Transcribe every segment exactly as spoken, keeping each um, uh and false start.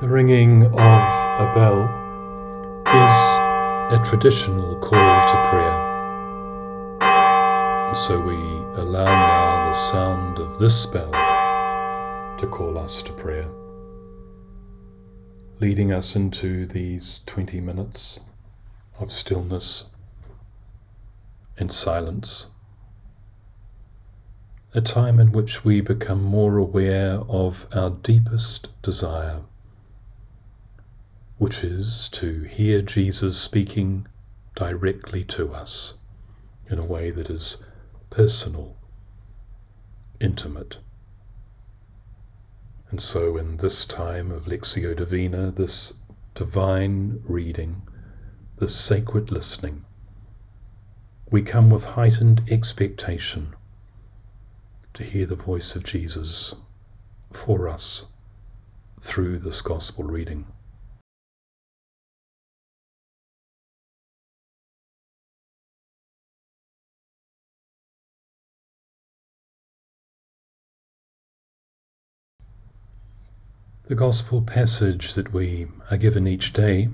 The ringing of a bell is a traditional call to prayer. And so we allow now the sound of this bell to call us to prayer, leading us into these twenty minutes of stillness and silence, a time in which we become more aware of our deepest desire, which is to hear Jesus speaking directly to us in a way that is personal, intimate. And so in this time of Lectio Divina, this divine reading, this sacred listening, we come with heightened expectation to hear the voice of Jesus for us through this gospel reading. The gospel passage that we are given each day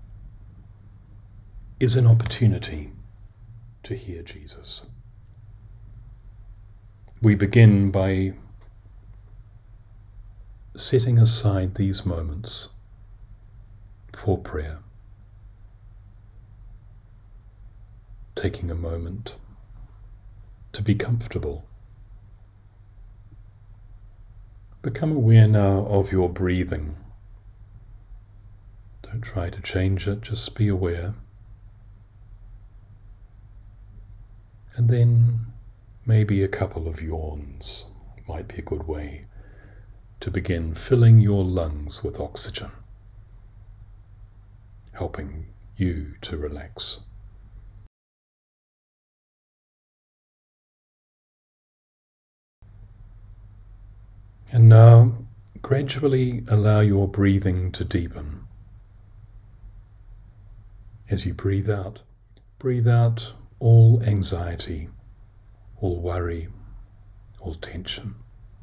is an opportunity to hear Jesus. We begin by setting aside these moments for prayer, taking a moment to be comfortable. Become aware now of your breathing. Don't try to change it, just be aware. And then maybe a couple of yawns might be a good way to begin filling your lungs with oxygen, helping you to relax. And now, gradually allow your breathing to deepen. As you breathe out, breathe out all anxiety, all worry, all tension.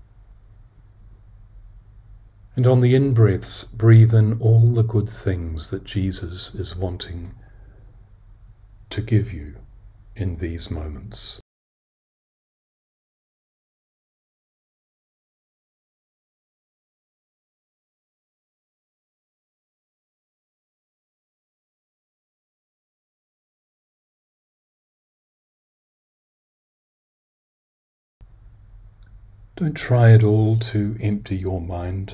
And on the in-breaths, breathe in all the good things that Jesus is wanting to give you in these moments. Don't try at all to empty your mind.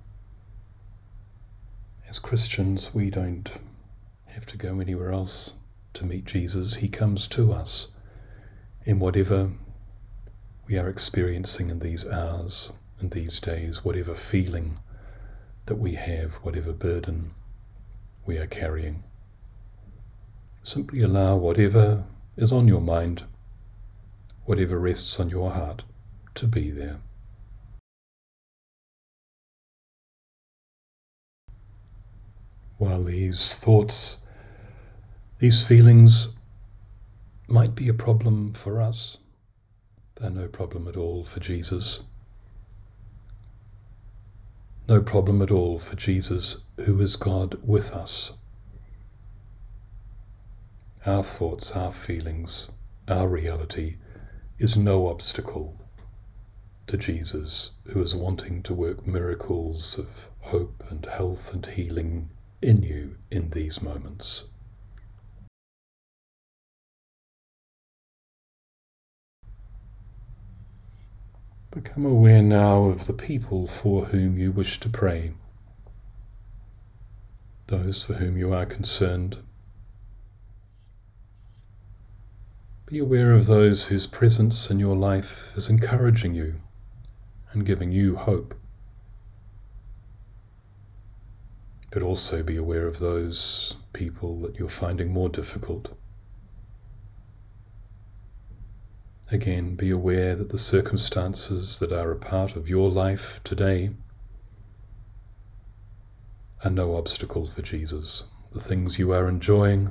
As Christians, we don't have to go anywhere else to meet Jesus. He comes to us in whatever we are experiencing in these hours and these days, whatever feeling that we have, whatever burden we are carrying. Simply allow whatever is on your mind, whatever rests on your heart, to be there. While these thoughts, these feelings might be a problem for us, they're no problem at all for Jesus. No problem at all for Jesus, who is God with us. Our thoughts, our feelings, our reality is no obstacle to Jesus, who is wanting to work miracles of hope and health and healing in you in these moments. Become aware now of the people for whom you wish to pray, those for whom you are concerned. Be aware of those whose presence in your life is encouraging you and giving you hope. But also be aware of those people that you're finding more difficult. Again, be aware that the circumstances that are a part of your life today are no obstacle for Jesus. The things you are enjoying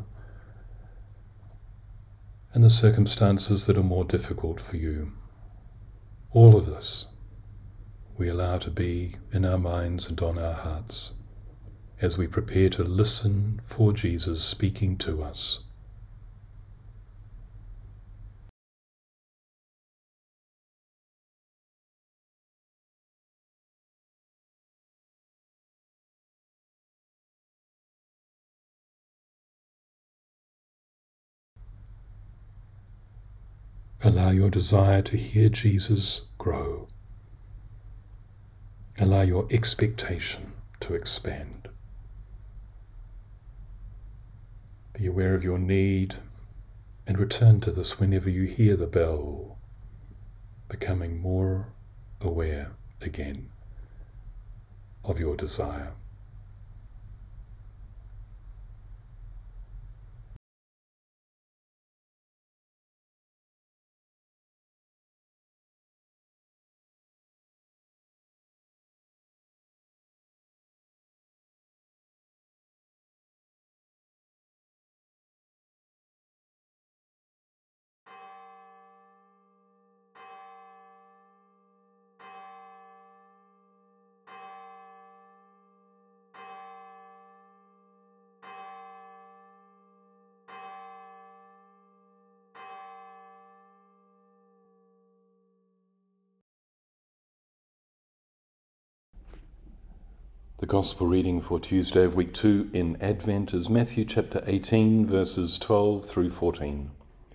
and the circumstances that are more difficult for you. All of this we allow to be in our minds and on our hearts as we prepare to listen for Jesus speaking to us. Allow your desire to hear Jesus grow. Allow your expectation to expand. Be aware of your need and return to this whenever you hear the bell, becoming more aware again of your desire. The Gospel reading for Tuesday of week two in Advent is Matthew chapter eighteen, verses twelve through fourteen.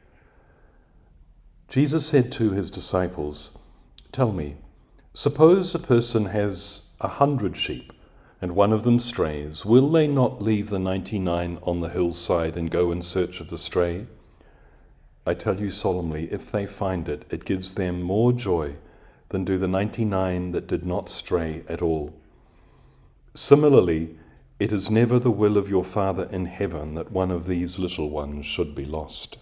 Jesus said to his disciples, "Tell me, suppose a person has a hundred sheep, and one of them strays, will they not leave the ninety-nine on the hillside and go in search of the stray? I tell you solemnly, if they find it, it gives them more joy than do the ninety-nine that did not stray at all. Similarly, it is never the will of your Father in heaven that one of these little ones should be lost."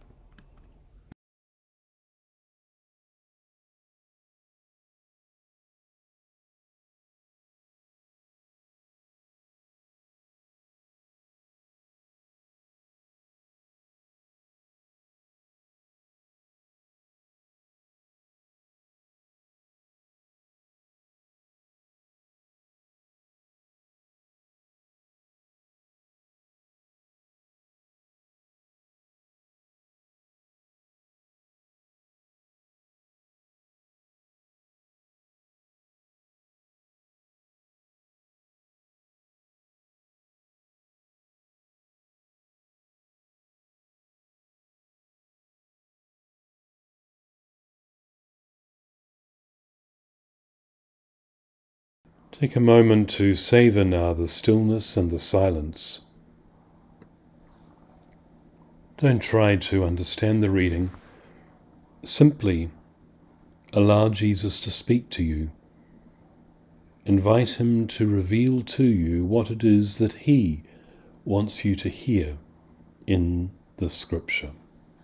Take a moment to savor now the stillness and the silence. Don't try to understand the reading. Simply allow Jesus to speak to you. Invite him to reveal to you what it is that he wants you to hear in the Scripture.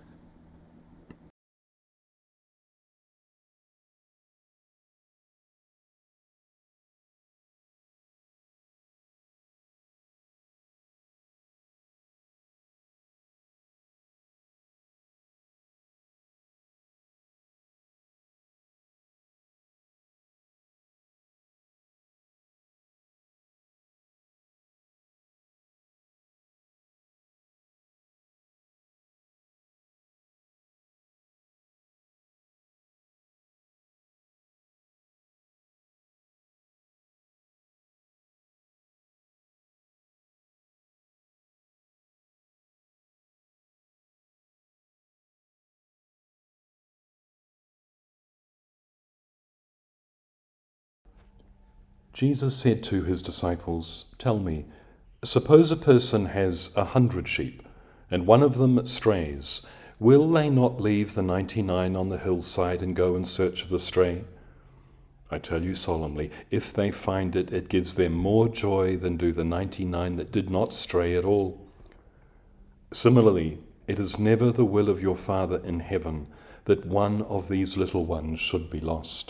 Jesus said to his disciples, "Tell me, suppose a person has a hundred sheep, and one of them strays, will they not leave the ninety-nine on the hillside and go in search of the stray? I tell you solemnly, if they find it, it gives them more joy than do the ninety-nine that did not stray at all. Similarly, it is never the will of your Father in heaven that one of these little ones should be lost."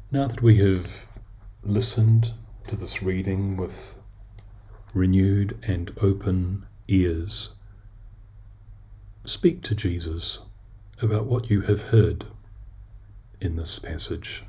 Now that we have listened to this reading with renewed and open ears, speak to Jesus about what you have heard in this passage.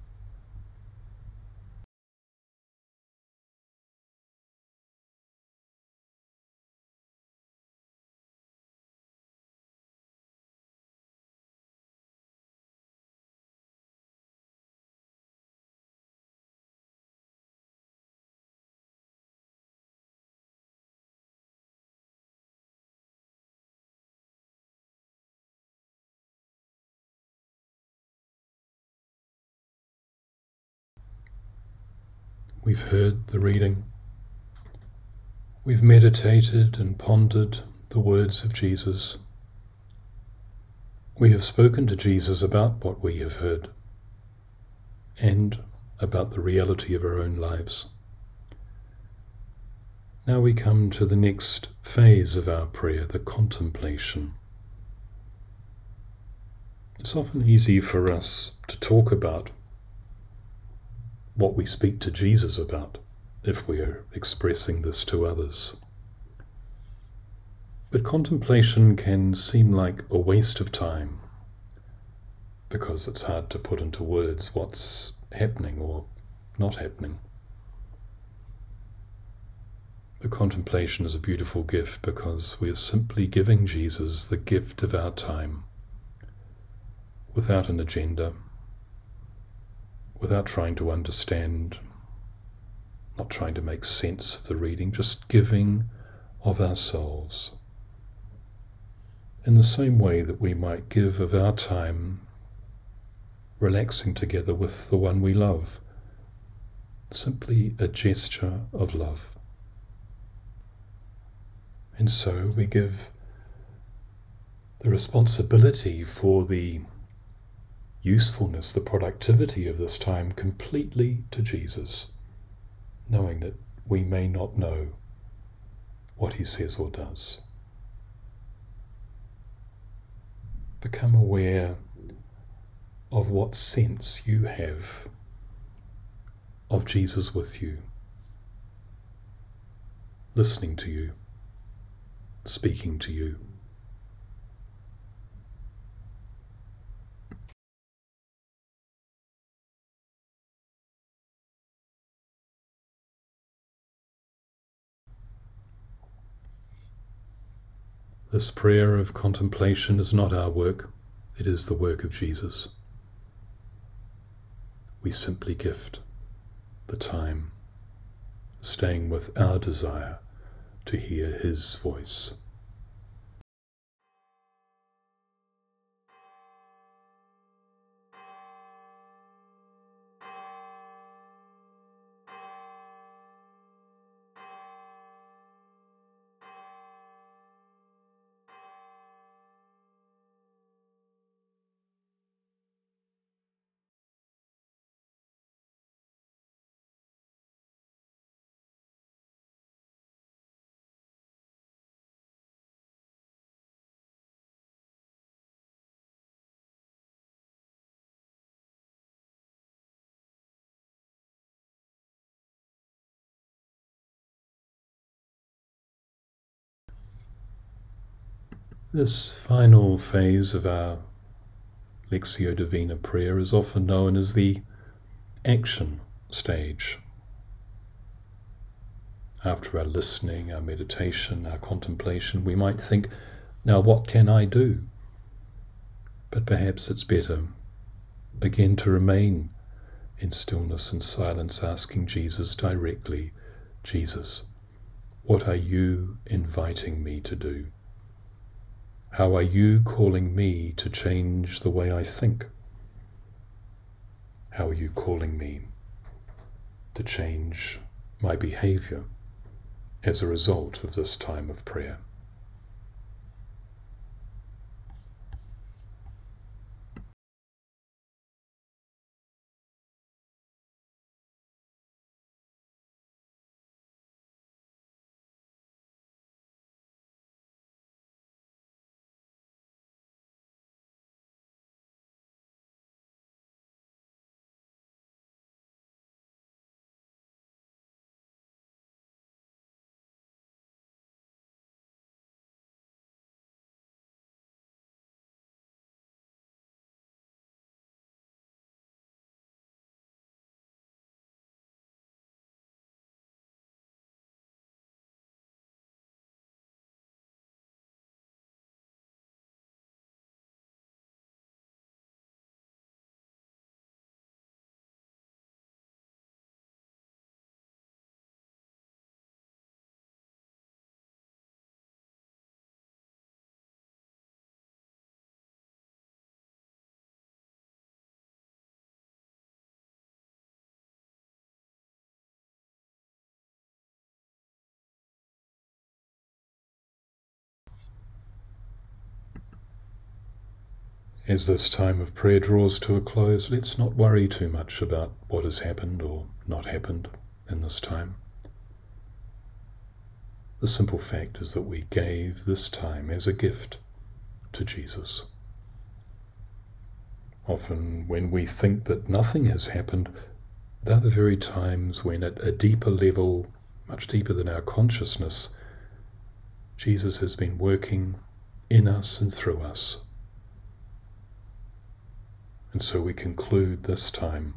We've heard the reading. We've meditated and pondered the words of Jesus. We have spoken to Jesus about what we have heard and about the reality of our own lives. Now we come to the next phase of our prayer, the contemplation. It's often easy for us to talk about what we speak to Jesus about if we are expressing this to others. But contemplation can seem like a waste of time because it's hard to put into words what's happening or not happening. The contemplation is a beautiful gift because we are simply giving Jesus the gift of our time without an agenda, without trying to understand, not trying to make sense of the reading, just giving of ourselves. In the same way that we might give of our time relaxing together with the one we love, simply a gesture of love. And so we give the responsibility for the usefulness, the productivity of this time completely to Jesus, knowing that we may not know what he says or does. Become aware of what sense you have of Jesus with you, listening to you, speaking to you. This prayer of contemplation is not our work, it is the work of Jesus. We simply gift the time, staying with our desire to hear his voice. This final phase of our Lectio Divina prayer is often known as the action stage. After our listening, our meditation, our contemplation, we might think, now what can I do? But perhaps it's better, again, to remain in stillness and silence, asking Jesus directly, Jesus, what are you inviting me to do? How are you calling me to change the way I think? How are you calling me to change my behavior as a result of this time of prayer? As this time of prayer draws to a close, let's not worry too much about what has happened or not happened in this time. The simple fact is that we gave this time as a gift to Jesus. Often when we think that nothing has happened, they're the very times when at a deeper level, much deeper than our consciousness, Jesus has been working in us and through us. And so we conclude this time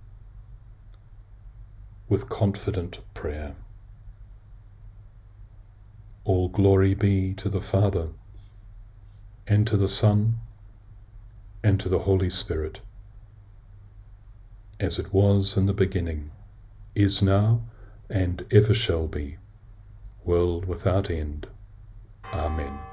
with confident prayer. All glory be to the Father, and to the Son, and to the Holy Spirit, as it was in the beginning, is now, and ever shall be, world without end. Amen.